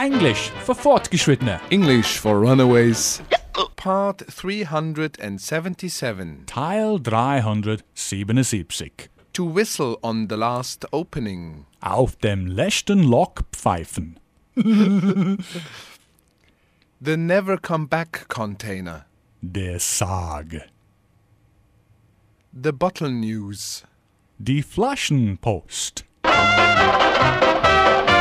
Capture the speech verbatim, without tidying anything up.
Englisch für Fortgeschrittene. English for Runaways. Part dreihundertsiebenundsiebzig. Teil dreihundertsiebenundsiebzig. To whistle on the last opening. Auf dem letzten Loch pfeifen. The Never Come Back Container. Der Sarg. The Bottle News. Die Flaschenpost.